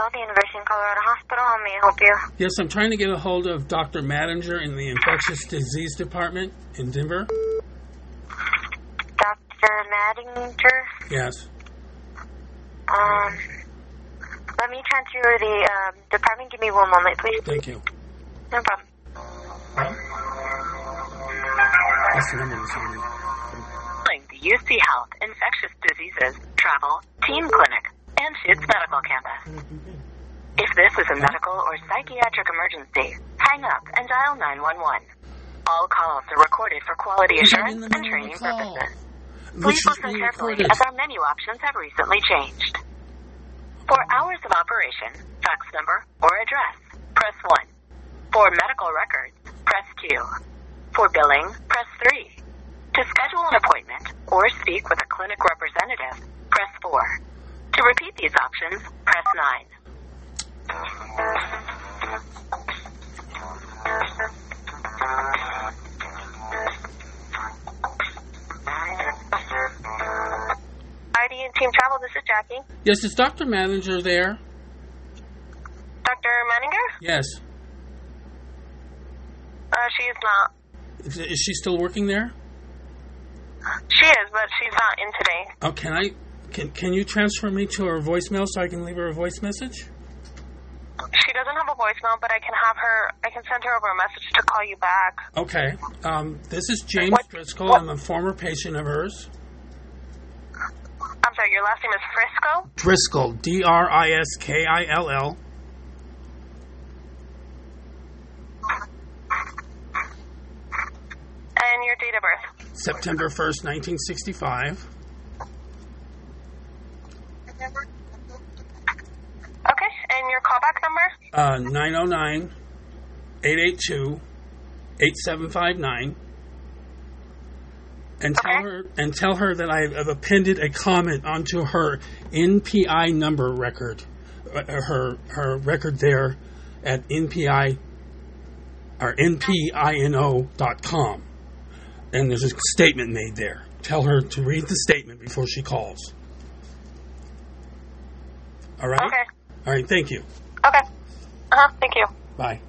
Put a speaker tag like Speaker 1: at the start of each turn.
Speaker 1: the University of Colorado Hospital. How may I help you?
Speaker 2: Yes, I'm trying to get a hold of Dr. Madinger in the Infectious Disease Department in Denver.
Speaker 1: Dr. Madinger?
Speaker 2: Yes.
Speaker 1: Let me transfer the department. Give me one moment, please.
Speaker 2: Thank you.
Speaker 1: No problem.
Speaker 2: That's the number of the
Speaker 3: The UC Health Infectious Diseases Travel Team Clinic and Shoots Medical Campus. If this is a medical or psychiatric emergency, hang up and dial 911. All calls are recorded for quality assurance and training purposes. Please listen carefully as our menu options have recently changed. For hours of operation, fax number, or address, press 1. For medical records, press 2. For billing, press 3. To schedule an appointment or speak with a clinic representative, press 4. To repeat these options, press 9.
Speaker 1: ID and Team Travel, this is Jackie.
Speaker 2: Yes, is Dr. Madinger there?
Speaker 1: Dr. Manninger?
Speaker 2: Yes.
Speaker 1: She is not.
Speaker 2: Is she still working there?
Speaker 1: She is, but she's not in today.
Speaker 2: Oh, can you transfer me to her voicemail so I can leave her a voice message?
Speaker 1: She doesn't have a voicemail, but I can send her over a message to call you back.
Speaker 2: Okay. This is James Driscoll. I'm a former patient of hers.
Speaker 1: I'm sorry, your last name is Frisco?
Speaker 2: Driscoll, Driskill.
Speaker 1: And your date of birth?
Speaker 2: September 1st, 1965.
Speaker 1: Okay, and your callback number?
Speaker 2: 909-882-8759. And tell her that I have appended a comment onto her NPI number record, her record there at NPI or NPINO.com. And there's a statement made there. Tell her to read the statement before she calls. All right?
Speaker 1: Okay.
Speaker 2: All right, thank you.
Speaker 1: Okay. Thank you.
Speaker 2: Bye.